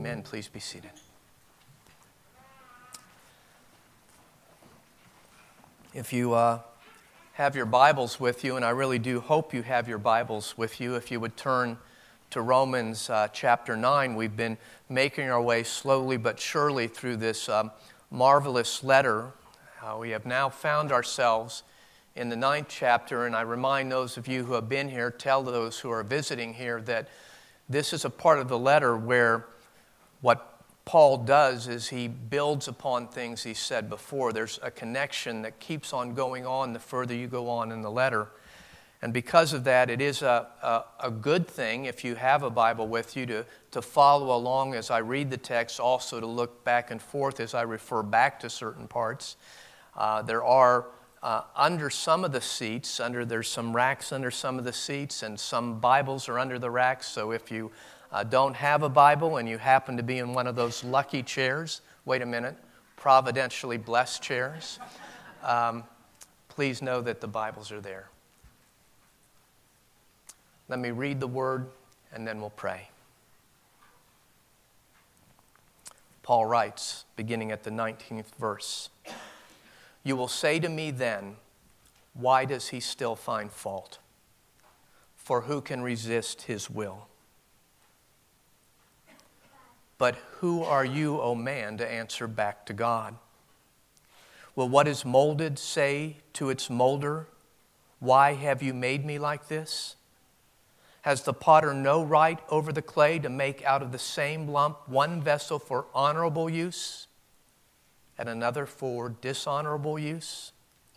Amen. Please be seated. If you have your Bibles with you, and I really do hope you have your Bibles with you, if you would turn to Romans chapter 9. We've been making our way slowly but surely through this marvelous letter. We have now found ourselves in the 9th chapter, and I remind those of you who have been here, tell those who are visiting here that this is a part of the letter where what Paul does is he builds upon things he said before. There's a connection that keeps on going on the further you go on in the letter. And because of that, it is a good thing, if you have a Bible with you, to follow along as I read the text, also to look back and forth as I refer back to certain parts. There are under some of the seats, there's some racks under some of the seats, and some Bibles are under the racks. So if you don't have a Bible and you happen to be in one of those lucky chairs, wait a minute, providentially blessed chairs, please know that the Bibles are there. Let me read the word and then we'll pray. Paul writes, beginning at the 19th verse, "You will say to me then, why does he still find fault? For who can resist his will? But who are you, O man, to answer back to God? Will what is molded say to its molder, why have you made me like this? Has the potter no right over the clay to make out of the same lump one vessel for honorable use and another for dishonorable use?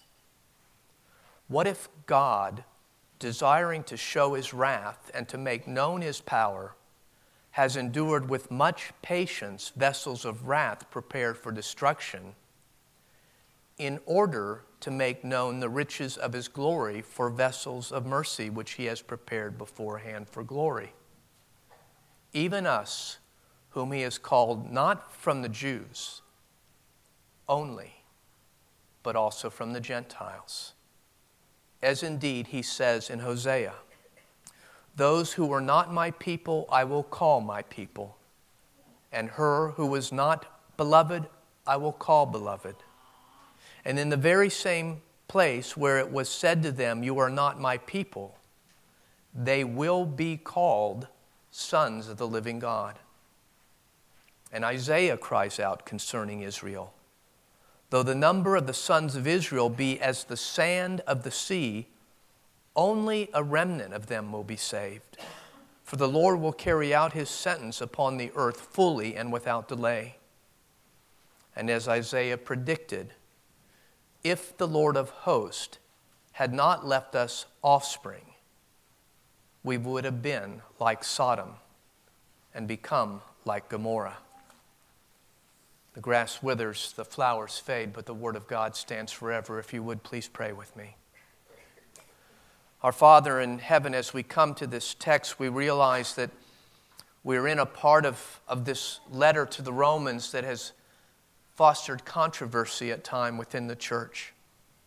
What if God, desiring to show his wrath and to make known his power, has endured with much patience vessels of wrath prepared for destruction, in order to make known the riches of his glory for vessels of mercy, which he has prepared beforehand for glory? Even us, whom he has called not from the Jews only, but also from the Gentiles. As indeed he says in Hosea, those who were not my people I will call my people, and her who was not beloved I will call beloved. And in the very same place where it was said to them, you are not my people, they will be called sons of the living God. And Isaiah cries out concerning Israel, though the number of the sons of Israel be as the sand of the sea, only a remnant of them will be saved. For the Lord will carry out his sentence upon the earth fully and without delay. And as Isaiah predicted, if the Lord of hosts had not left us offspring, we would have been like Sodom and become like Gomorrah. The grass withers, the flowers fade, but the word of God stands forever. If you would, please pray with me. Our Father in heaven, as we come to this text, we realize that we're in a part of this letter to the Romans that has fostered controversy at times within the church.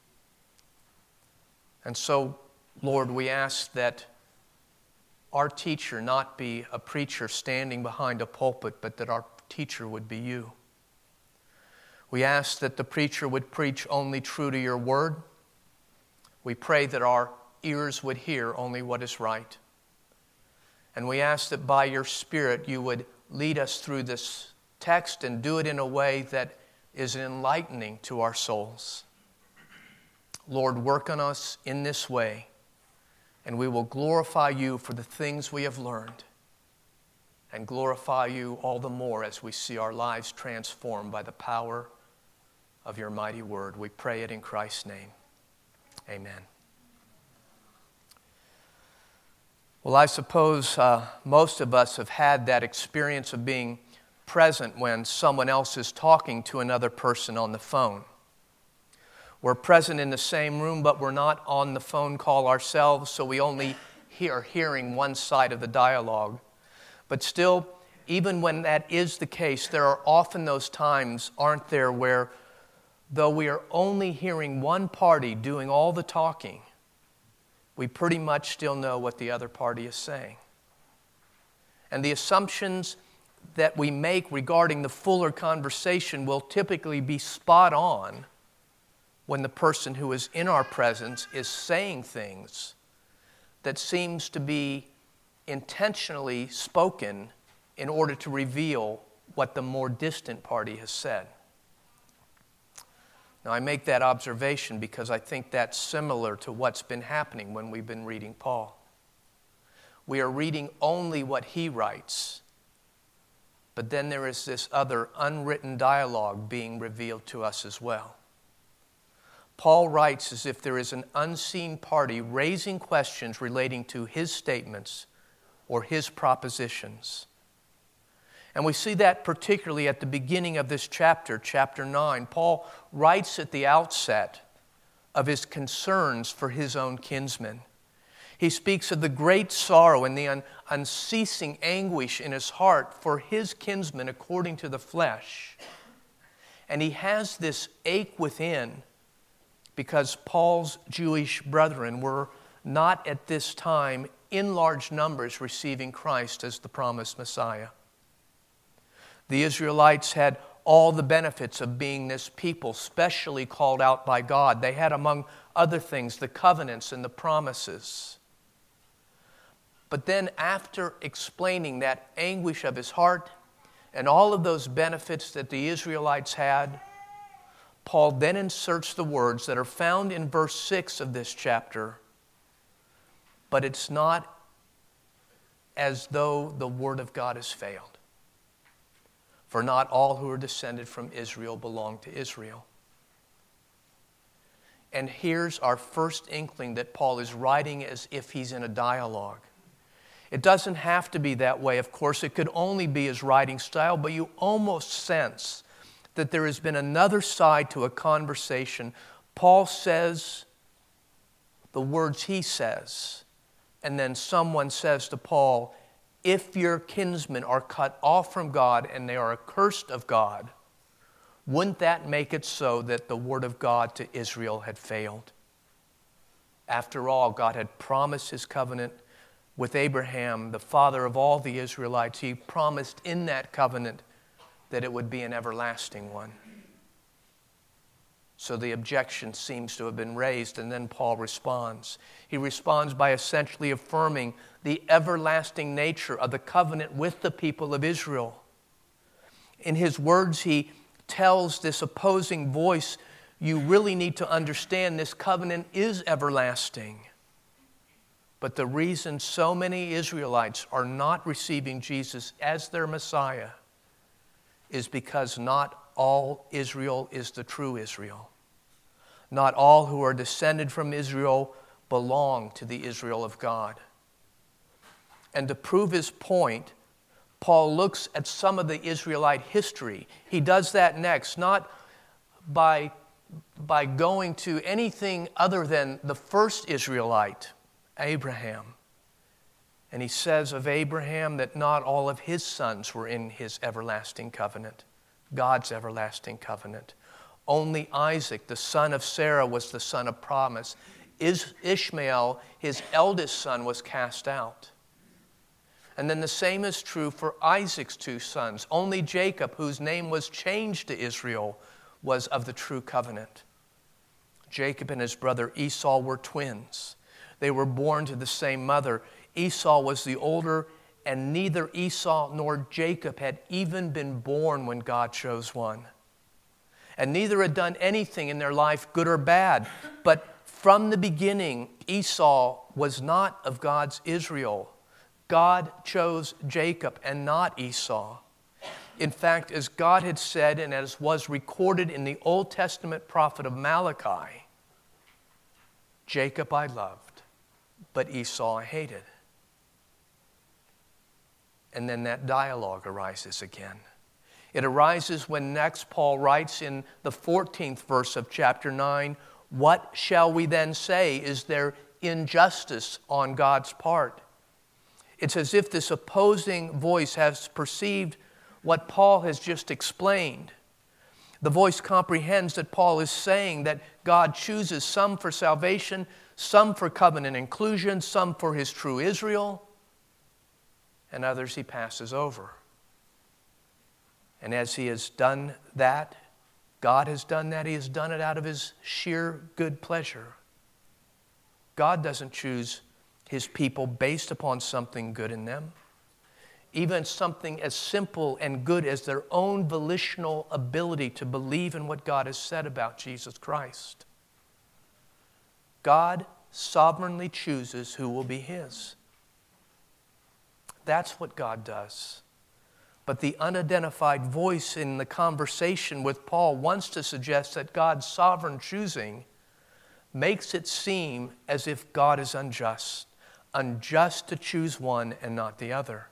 And so, Lord, we ask that our teacher not be a preacher standing behind a pulpit, but that our teacher would be you. We ask that the preacher would preach only true to your word. We pray that our ears would hear only what is right. And we ask that by your Spirit you would lead us through this text and do it in a way that is enlightening to our souls. Lord, work on us in this way, and we will glorify you for the things we have learned, and glorify you all the more as we see our lives transformed by the power of your mighty word. We pray it in Christ's name. Amen. Well, I suppose most of us have had that experience of being present when someone else is talking to another person on the phone. We're present in the same room, but we're not on the phone call ourselves, so we only are hearing one side of the dialogue. But still, even when that is the case, there are often those times, aren't there, where though we are only hearing one party doing all the talking, we pretty much still know what the other party is saying. And the assumptions that we make regarding the fuller conversation will typically be spot on when the person who is in our presence is saying things that seems to be intentionally spoken in order to reveal what the more distant party has said. Now, I make that observation because I think that's similar to what's been happening when we've been reading Paul. We are reading only what he writes, but then there is this other unwritten dialogue being revealed to us as well. Paul writes as if there is an unseen party raising questions relating to his statements or his propositions. And we see that particularly at the beginning of this chapter, chapter 9. Paul writes at the outset of his concerns for his own kinsmen. He speaks of the great sorrow and the unceasing anguish in his heart for his kinsmen according to the flesh. And he has this ache within because Paul's Jewish brethren were not at this time in large numbers receiving Christ as the promised Messiah. The Israelites had all the benefits of being this people specially called out by God. They had, among other things, the covenants and the promises. But then after explaining that anguish of his heart and all of those benefits that the Israelites had, Paul then inserts the words that are found in verse 6 of this chapter, but it's not as though the word of God has failed. For not all who are descended from Israel belong to Israel. And here's our first inkling that Paul is writing as if he's in a dialogue. It doesn't have to be that way, of course. It could only be his writing style, but you almost sense that there has been another side to a conversation. Paul says the words he says, and then someone says to Paul, if your kinsmen are cut off from God and they are accursed of God, wouldn't that make it so that the word of God to Israel had failed? After all, God had promised his covenant with Abraham, the father of all the Israelites. He promised in that covenant that it would be an everlasting one. So the objection seems to have been raised, and then Paul responds. He responds by essentially affirming the everlasting nature of the covenant with the people of Israel. In his words, he tells this opposing voice, you really need to understand this covenant is everlasting. But the reason so many Israelites are not receiving Jesus as their Messiah is because not all Israel is the true Israel. Not all who are descended from Israel belong to the Israel of God. And to prove his point, Paul looks at some of the Israelite history. He does that next, not by going to anything other than the first Israelite, Abraham. And he says of Abraham that not all of his sons were in his everlasting covenant, God's everlasting covenant. Only Isaac, the son of Sarah, was the son of promise. Ishmael, his eldest son, was cast out. And then the same is true for Isaac's two sons. Only Jacob, whose name was changed to Israel, was of the true covenant. Jacob and his brother Esau were twins. They were born to the same mother. Esau was the older, and neither Esau nor Jacob had even been born when God chose one. And neither had done anything in their life, good or bad. But from the beginning, Esau was not of God's Israel. God chose Jacob and not Esau. In fact, as God had said, and as was recorded in the Old Testament prophet of Malachi, Jacob I loved, but Esau I hated. And then that dialogue arises again. It arises when next Paul writes in the 14th verse of chapter 9, what shall we then say? Is there injustice on God's part? It's as if this opposing voice has perceived what Paul has just explained. The voice comprehends that Paul is saying that God chooses some for salvation, some for covenant inclusion, some for his true Israel, and others he passes over. And as he has done that, God has done that, he has done it out of his sheer good pleasure. God doesn't choose his people based upon something good in them. Even something as simple and good as their own volitional ability to believe in what God has said about Jesus Christ. God sovereignly chooses who will be his. That's what God does. But the unidentified voice in the conversation with Paul wants to suggest that God's sovereign choosing makes it seem as if God is unjust to choose one and not the other.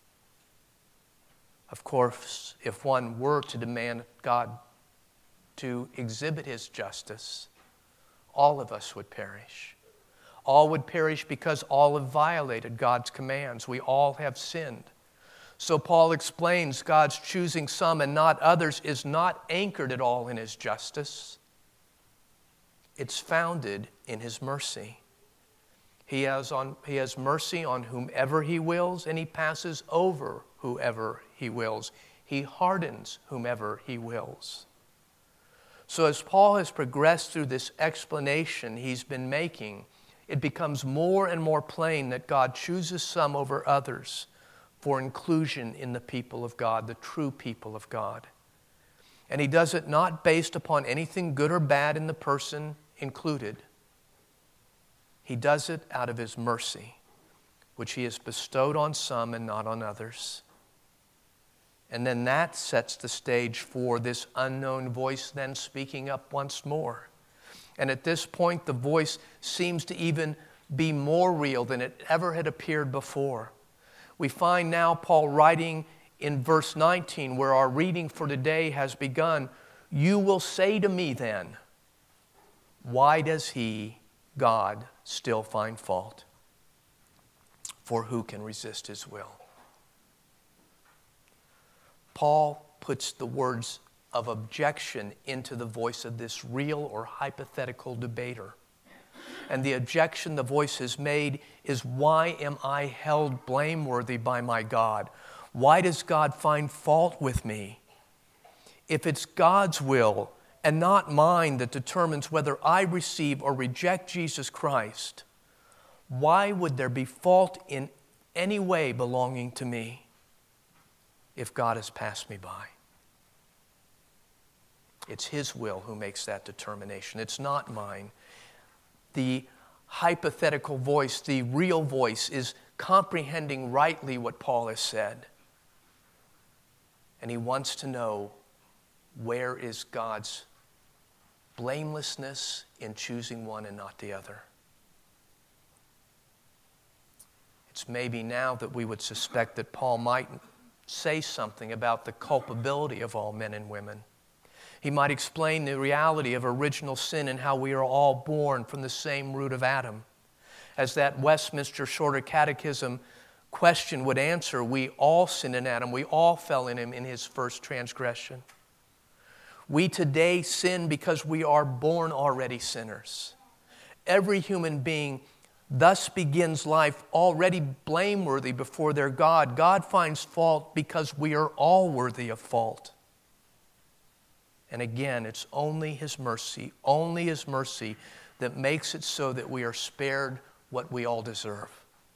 Of course, if one were to demand God to exhibit his justice, all of us would perish. All would perish because all have violated God's commands. We all have sinned. So Paul explains God's choosing some and not others is not anchored at all in his justice. It's founded in his mercy. He has mercy on whomever he wills, and he passes over whoever he wills. He hardens whomever he wills. So as Paul has progressed through this explanation he's been making, it becomes more and more plain that God chooses some over others for inclusion in the people of God, the true people of God. And he does it not based upon anything good or bad in the person included. He does it out of his mercy, which he has bestowed on some and not on others. And then that sets the stage for this unknown voice then speaking up once more. And at this point, the voice seems to even be more real than it ever had appeared before. We find now Paul writing in verse 19, where our reading for today has begun, "You will say to me then, why does he, God, still find fault? For who can resist his will?" Paul puts the words of objection into the voice of this real or hypothetical debater. And the objection the voice has made is, why am I held blameworthy by my God? Why does God find fault with me? If it's God's will and not mine that determines whether I receive or reject Jesus Christ, why would there be fault in any way belonging to me if God has passed me by? It's his will who makes that determination. It's not mine. The hypothetical voice, the real voice, is comprehending rightly what Paul has said. And he wants to know, where is God's blamelessness in choosing one and not the other? It's maybe now that we would suspect that Paul might say something about the culpability of all men and women. He might explain the reality of original sin and how we are all born from the same root of Adam. As that Westminster Shorter Catechism question would answer, we all sinned in Adam. We all fell in him in his first transgression. We today sin because we are born already sinners. Every human being thus begins life already blameworthy before their God. God finds fault because we are all worthy of fault. And again, it's only his mercy that makes it so that we are spared what we all deserve.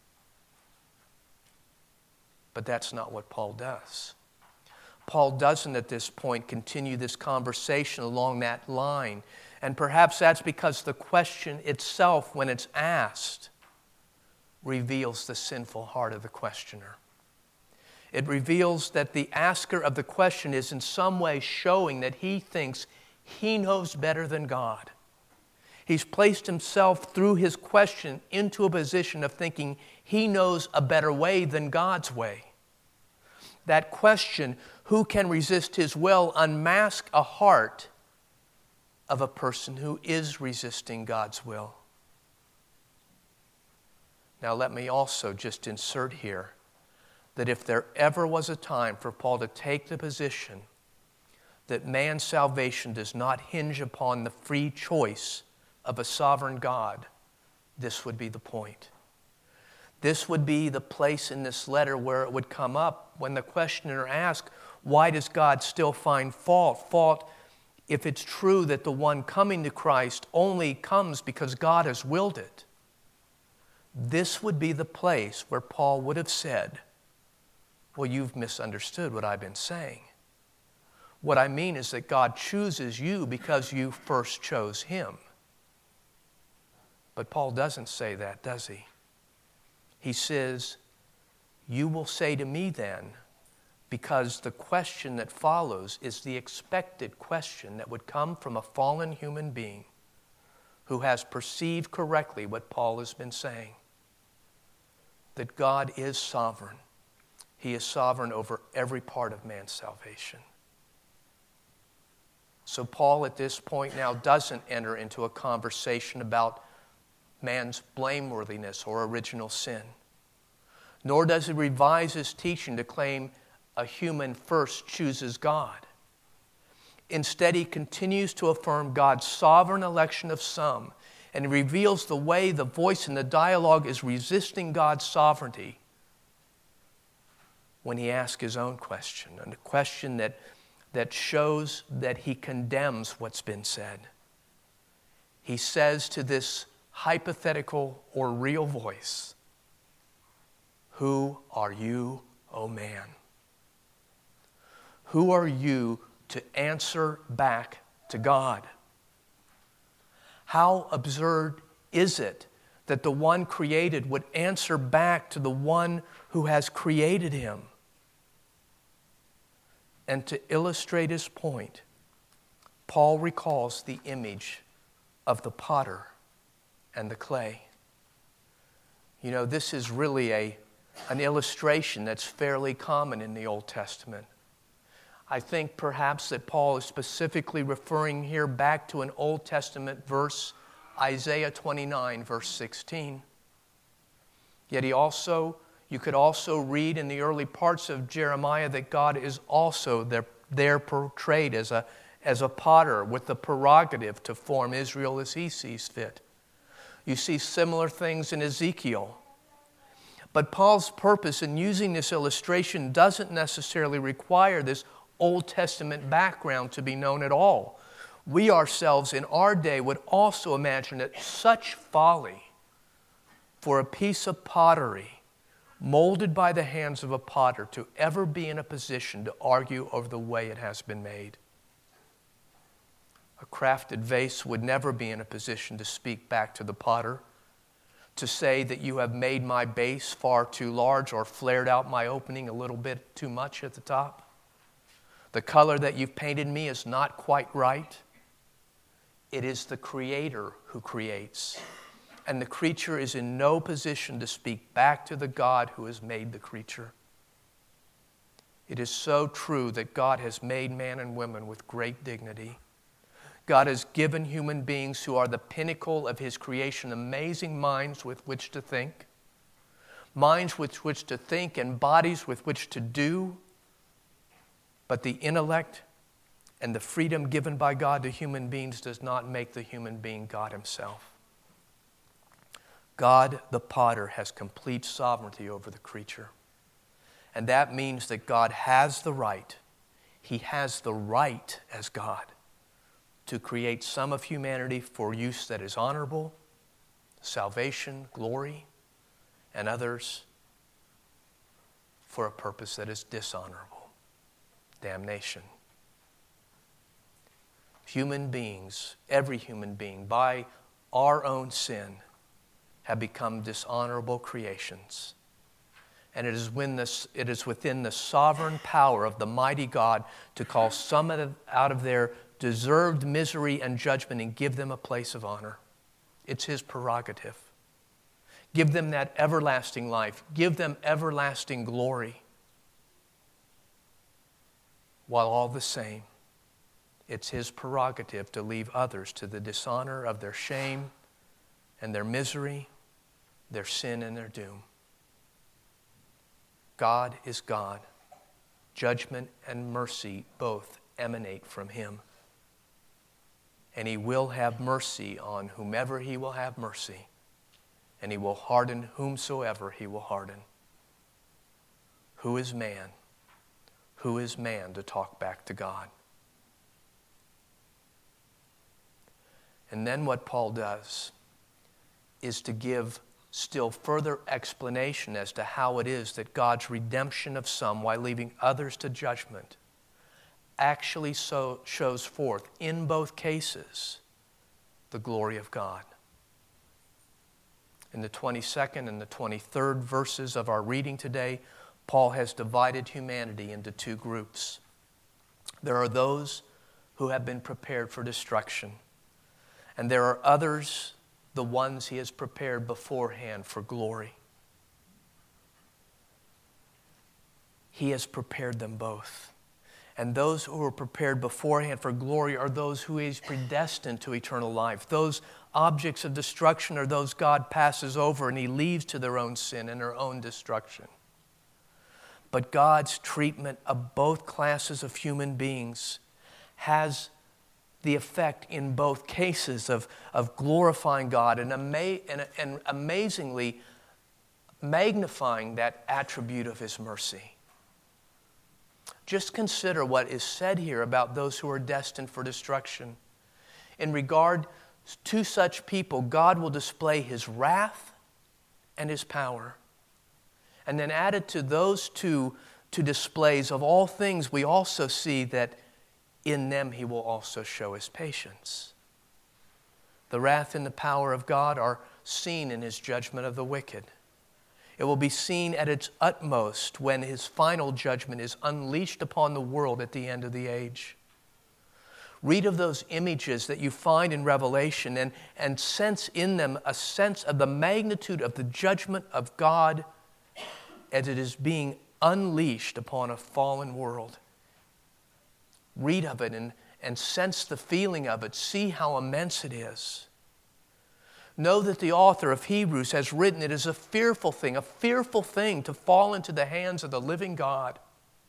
But that's not what Paul does. Paul doesn't at this point continue this conversation along that line. And perhaps that's because the question itself, when it's asked, reveals the sinful heart of the questioner. It reveals that the asker of the question is in some way showing that he thinks he knows better than God. He's placed himself through his question into a position of thinking he knows a better way than God's way. That question, who can resist his will, unmasks a heart of a person who is resisting God's will. Now let me also just insert here that if there ever was a time for Paul to take the position that man's salvation does not hinge upon the free choice of a sovereign God, this would be the point. This would be the place in this letter where it would come up when the questioner asked, Why does God still find fault? Fault if it's true that the one coming to Christ only comes because God has willed it. This would be the place where Paul would have said, well, you've misunderstood what I've been saying. What I mean is that God chooses you because you first chose him. But Paul doesn't say that, does he? He says, you will say to me then, because the question that follows is the expected question that would come from a fallen human being who has perceived correctly what Paul has been saying, that God is sovereign. He is sovereign over every part of man's salvation. So Paul at this point now doesn't enter into a conversation about man's blameworthiness or original sin, nor does he revise his teaching to claim a human first chooses God. Instead, he continues to affirm God's sovereign election of some, and he reveals the way the voice in the dialogue is resisting God's sovereignty when he asks his own question, and a question that shows that he condemns what's been said. He says to this hypothetical or real voice, who are you, O man? Who are you to answer back to God? How absurd is it that the one created would answer back to the one who has created him? And to illustrate his point, Paul recalls the image of the potter and the clay. You know, this is really an illustration that's fairly common in the Old Testament. I think perhaps that Paul is specifically referring here back to an Old Testament verse, Isaiah 29, verse 16. Yet you could also read in the early parts of Jeremiah that God is also there portrayed as a potter with the prerogative to form Israel as he sees fit. You see similar things in Ezekiel. But Paul's purpose in using this illustration doesn't necessarily require this Old Testament background to be known at all. We ourselves in our day would also imagine that such folly for a piece of pottery molded by the hands of a potter to ever be in a position to argue over the way it has been made. A crafted vase would never be in a position to speak back to the potter, to say that you have made my base far too large or flared out my opening a little bit too much at the top. The color that you've painted me is not quite right. It is the Creator who creates. And the creature is in no position to speak back to the God who has made the creature. It is so true that God has made man and women with great dignity. God has given human beings who are the pinnacle of his creation amazing minds with which to think, minds with which to think and bodies with which to do. But the intellect and the freedom given by God to human beings does not make the human being God himself. God, the potter, has complete sovereignty over the creature. And that means that God has the right, he has the right as God, to create some of humanity for use that is honorable, salvation, glory, and others for a purpose that is dishonorable, damnation. Human beings, every human being, by our own sin, have become dishonorable creations. And it is within the sovereign power of the mighty God to call some out of their deserved misery and judgment and give them a place of honor. It's his prerogative. Give them that everlasting life. Give them everlasting glory. While all the same, it's his prerogative to leave others to the dishonor of their shame and their misery, their sin and their doom. God is God. Judgment and mercy both emanate from him. And he will have mercy on whomever he will have mercy. And he will harden whomsoever he will harden. Who is man? Who is man to talk back to God? And then what Paul does is to give still further explanation as to how it is that God's redemption of some while leaving others to judgment actually so shows forth in both cases the glory of God. In the 22nd and the 23rd verses of our reading today, Paul has divided humanity into two groups. There are those who have been prepared for destruction, and there are others, the ones he has prepared beforehand for glory. He has prepared them both. And those who are prepared beforehand for glory are those who he's predestined to eternal life. Those objects of destruction are those God passes over and he leaves to their own sin and their own destruction. But God's treatment of both classes of human beings has the effect in both cases of glorifying God and amazingly magnifying that attribute of his mercy. Just consider what is said here about those who are destined for destruction. In regard to such people, God will display his wrath and his power. And then added to those two displays of all things, we also see that in them he will also show his patience. The wrath and the power of God are seen in his judgment of the wicked. It will be seen at its utmost when his final judgment is unleashed upon the world at the end of the age. Read of those images that you find in Revelation and sense in them a sense of the magnitude of the judgment of God as it is being unleashed upon a fallen world. Read of it and sense the feeling of it. See how immense it is. Know that the author of Hebrews has written it is a fearful thing to fall into the hands of the living God.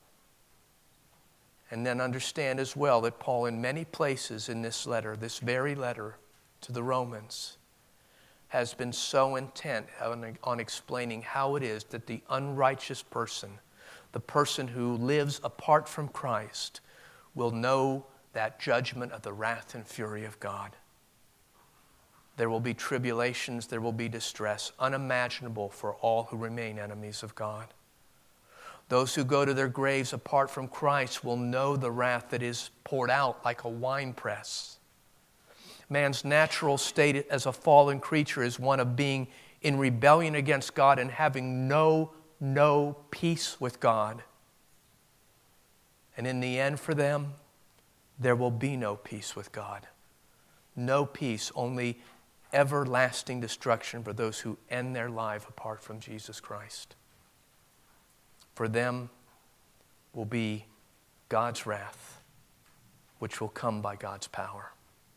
And then understand as well that Paul in many places in this letter, this very letter to the Romans, has been so intent on explaining how it is that the unrighteous person, the person who lives apart from Christ, will know that judgment of the wrath and fury of God. There will be tribulations, there will be distress, unimaginable for all who remain enemies of God. Those who go to their graves apart from Christ will know the wrath that is poured out like a winepress. Man's natural state as a fallen creature is one of being in rebellion against God and having no peace with God. And in the end for them, there will be no peace with God. No peace, only everlasting destruction for those who end their life apart from Jesus Christ. For them will be God's wrath, which will come by God's power.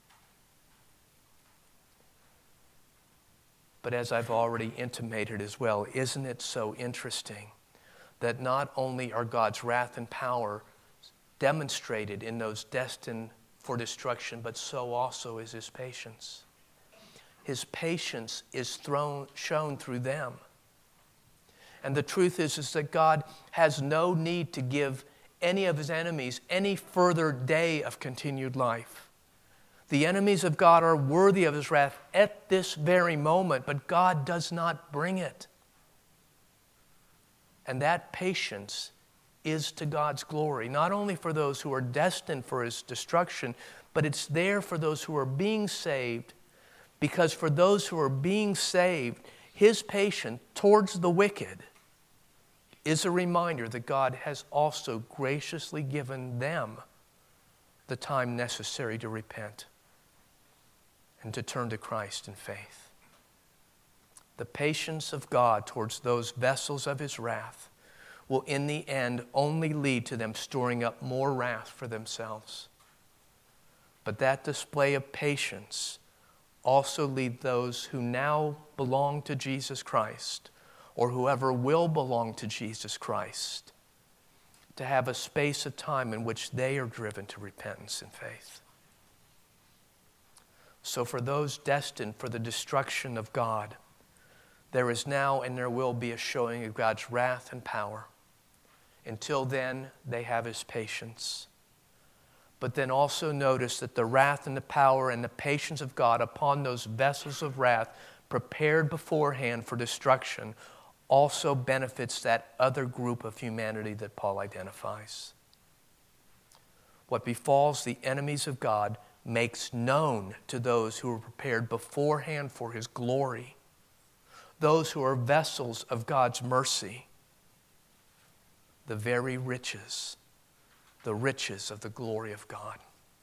But as I've already intimated as well, isn't it so interesting that not only are God's wrath and power demonstrated in those destined for destruction, but so also is his patience. His patience is shown through them. And the truth is that God has no need to give any of his enemies any further day of continued life. The enemies of God are worthy of his wrath at this very moment, but God does not bring it. And that patience is to God's glory, not only for those who are destined for his destruction, but it's there for those who are being saved, because for those who are being saved, his patience towards the wicked is a reminder that God has also graciously given them the time necessary to repent and to turn to Christ in faith. The patience of God towards those vessels of his wrath will in the end only lead to them storing up more wrath for themselves. But that display of patience also lead those who now belong to Jesus Christ, or whoever will belong to Jesus Christ, to have a space of time in which they are driven to repentance and faith. So for those destined for the destruction of God, there is now and there will be a showing of God's wrath and power. Until then, they have his patience. But then also notice that the wrath and the power and the patience of God upon those vessels of wrath prepared beforehand for destruction also benefits that other group of humanity that Paul identifies. What befalls the enemies of God makes known to those who are prepared beforehand for his glory, those who are vessels of God's mercy, the very riches, the riches of the glory of God.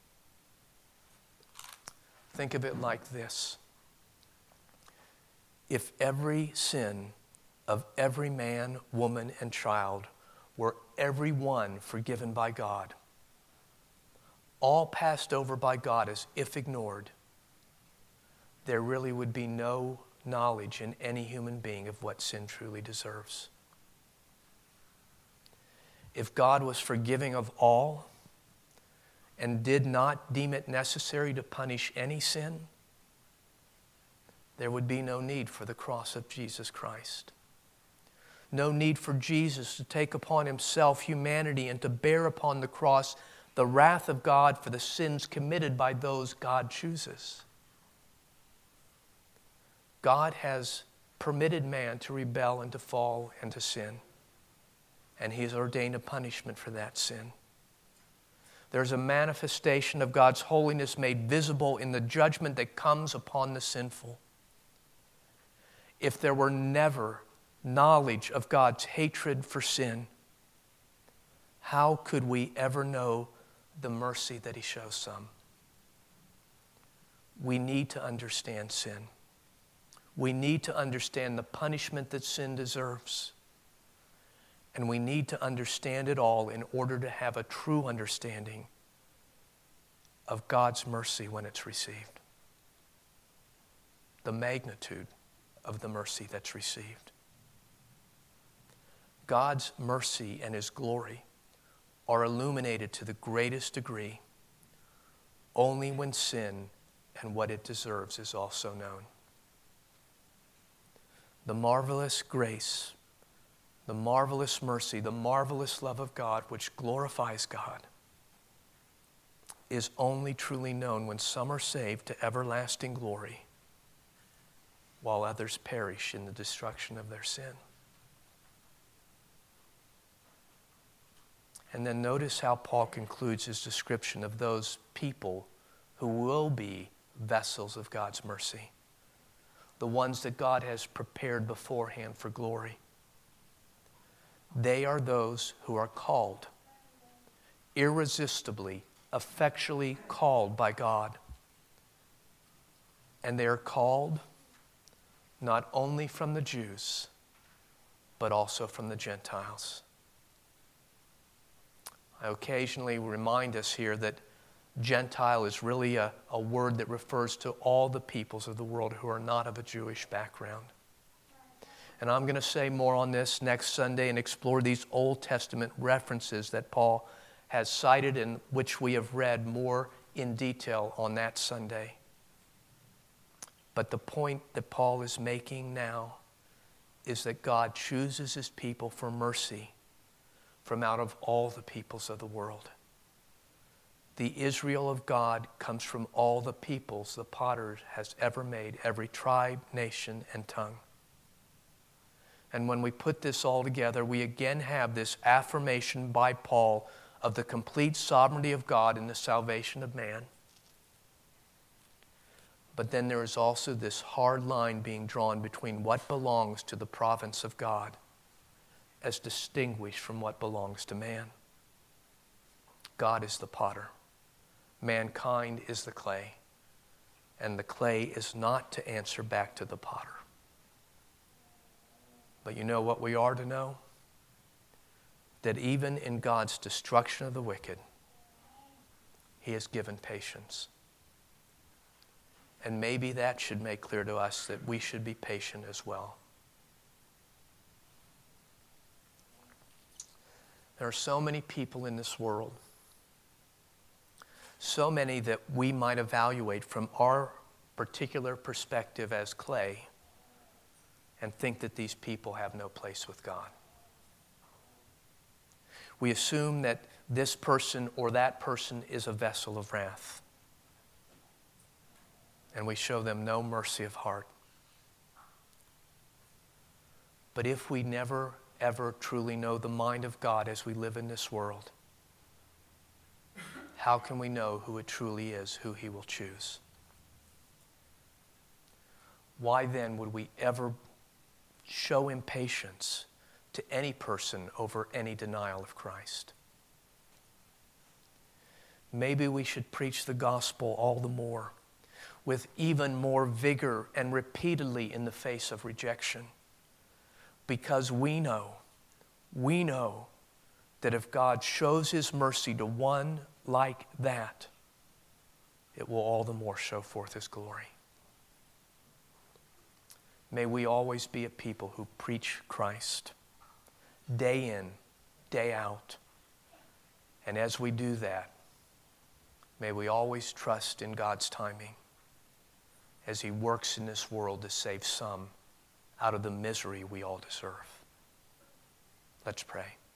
Think of it like this. If every sin of every man, woman, and child were every one forgiven by God, all passed over by God as if ignored, there really would be no knowledge in any human being of what sin truly deserves. If God was forgiving of all and did not deem it necessary to punish any sin, there would be no need for the cross of Jesus Christ. No need for Jesus to take upon himself humanity and to bear upon the cross the wrath of God for the sins committed by those God chooses. God has permitted man to rebel and to fall and to sin, and he has ordained a punishment for that sin. There's a manifestation of God's holiness made visible in the judgment that comes upon the sinful. If there were never knowledge of God's hatred for sin, how could we ever know the mercy that he shows some? We need to understand sin. We need to understand the punishment that sin deserves. And we need to understand it all in order to have a true understanding of God's mercy when it's received. The magnitude of the mercy that's received. God's mercy and his glory are illuminated to the greatest degree only when sin and what it deserves is also known. The marvelous grace, the marvelous mercy, the marvelous love of God, which glorifies God, is only truly known when some are saved to everlasting glory, while others perish in the destruction of their sin. And then notice how Paul concludes his description of those people who will be vessels of God's mercy, the ones that God has prepared beforehand for glory. They are those who are called, irresistibly, effectually called by God. And they are called not only from the Jews, but also from the Gentiles. I occasionally remind us here that Gentile is really a word that refers to all the peoples of the world who are not of a Jewish background. And I'm going to say more on this next Sunday and explore these Old Testament references that Paul has cited and which we have read more in detail on that Sunday. But the point that Paul is making now is that God chooses his people for mercy from out of all the peoples of the world. The Israel of God comes from all the peoples the potter has ever made, every tribe, nation, and tongue. And when we put this all together, we again have this affirmation by Paul of the complete sovereignty of God in the salvation of man. But then there is also this hard line being drawn between what belongs to the province of God as distinguished from what belongs to man. God is the potter. Mankind is the clay. And the clay is not to answer back to the potter. But you know what we are to know? That even in God's destruction of the wicked, he has given patience. And maybe that should make clear to us that we should be patient as well. There are so many people in this world, so many that we might evaluate from our particular perspective as clay and think that these people have no place with God. We assume that this person or that person is a vessel of wrath. And we show them no mercy of heart. But if we never, ever truly know the mind of God as we live in this world, how can we know who it truly is, who He will choose? Why then would we ever show impatience to any person over any denial of Christ? Maybe we should preach the gospel all the more, with even more vigor and repeatedly in the face of rejection. Because we know that if God shows His mercy to one like that, it will all the more show forth His glory. May we always be a people who preach Christ day in, day out. And as we do that, may we always trust in God's timing as He works in this world to save some out of the misery we all deserve. Let's pray.